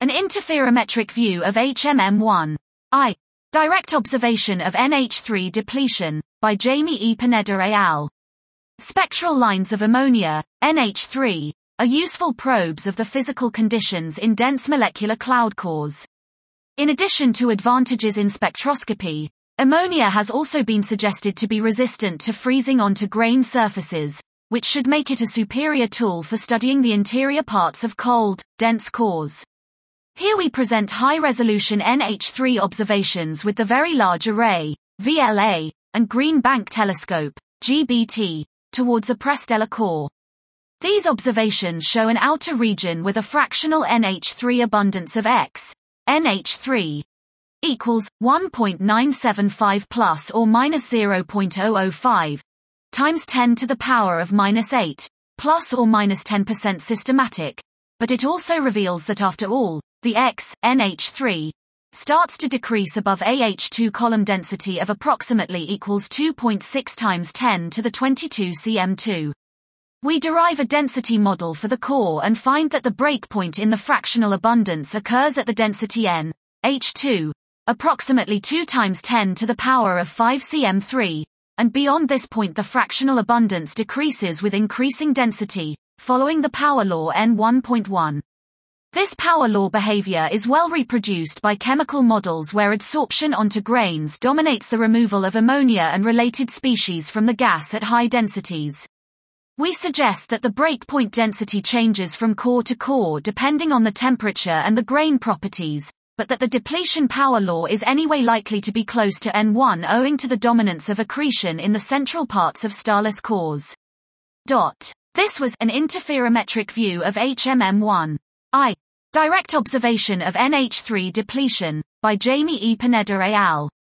An interferometric view of HMM1I. Direct observation of NH3 depletion, by Jamie E. Pineda et al. Spectral lines of ammonia, NH3, are useful probes of the physical conditions in dense molecular cloud cores. In addition to advantages in spectroscopy, ammonia has also been suggested to be resistant to freezing onto grain surfaces, which should make it a superior tool for studying the interior parts of cold, dense cores. Here we present high-resolution NH3 observations with the Very Large Array, VLA, and Green Bank Telescope, GBT, towards a Prestella core. These observations show an outer region with a fractional NH3 abundance of X, NH3, equals 1.975 plus or minus 0.005, times 10 to the power of minus 8, plus or minus 10% systematic, but it also reveals that after all, the X, NH3, starts to decrease above AH2 column density of approximately equals 2.6 times 10 to the 22 cm2. We derive a density model for the core and find that the breakpoint in the fractional abundance occurs at the density N, H2, approximately 2 times 10 to the power of 5 cm3, and beyond this point the fractional abundance decreases with increasing density, following the power law N1.1. This power law behavior is well reproduced by chemical models where adsorption onto grains dominates the removal of ammonia and related species from the gas at high densities. We suggest that the breakpoint density changes from core to core depending on the temperature and the grain properties, but that the depletion power law is anyway likely to be close to N1 owing to the dominance of accretion in the central parts of starless cores. This was an interferometric view of HMM1I. Direct observation of NH3 depletion, by Jamie E. Pineda et al.